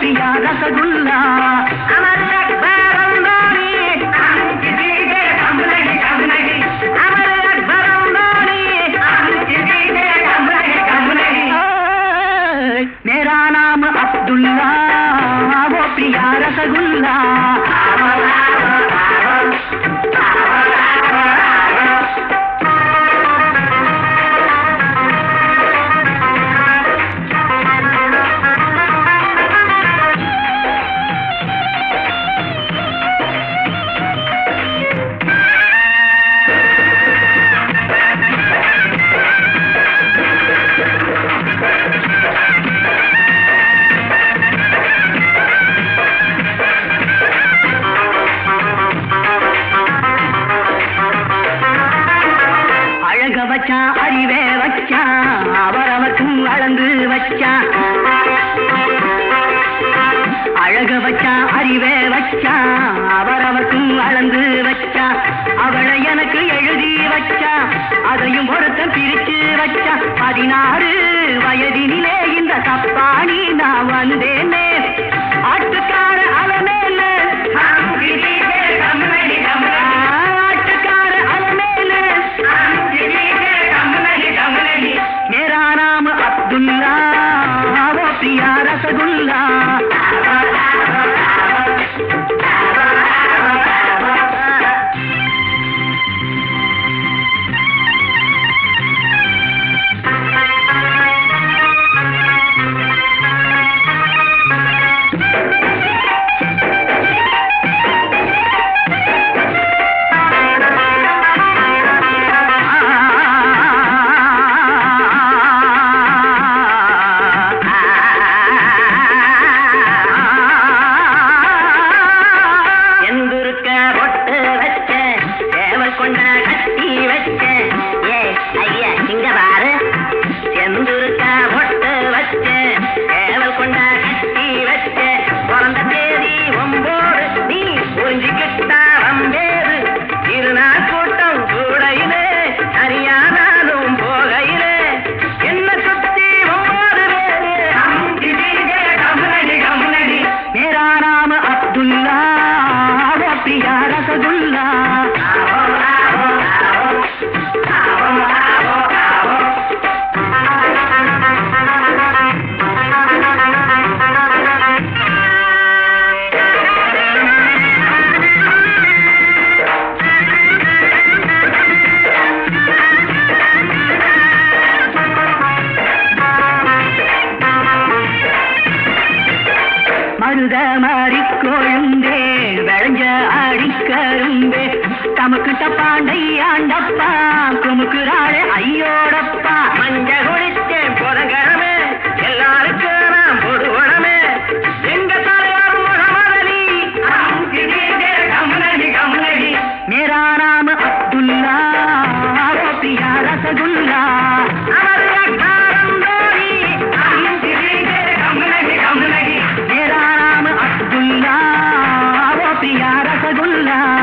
पिया रसगुल्ला अमर अकबर अंबानी हम किसी के कम नहीं अमर अकबर अंबानी हम किसी के कम नहीं मेरा नाम अब्दुल्ला वो पिया रसगुल्ला வச்சா அறிவே வச்சா அவரவர்க்கும் அளந்து வச்சா அழக வச்சா அறிவே வச்சா அவரவர்க்கும் அளந்து வச்சா அவளை எனக்கு எழுதி வச்சா அதையும் ஒருத்தன் பிரிச்சு வச்சா 16 வயதினிலே இந்த தப்பாணி நான் வந்தேனே ஆட்டுக்கார அலமேல मेरा नाम अब्दुल्ला वो पिया रसगुल्ला மருத மாறிக்கொழுந்தே விளைஞ்ச அடிக்கரும்பே தமக்கிட்ட பாண்டை ஆண்டப்பா குமுக்குறாளே ஐயோடப்பா மஞ்ச குளித்தேன் பொறங்கடமே எல்லாருக்கும் நான் பொதுவடமே எங்க தலைவர் முகமதலி கம்னடி मेरा नाम अब्दुल्ला वो पिया रसगुल्ला अमर अकबर अंबानी हम किसी के कम नहीं मेरा नाम अब्दुल्ला वो पिया रसगुल्ला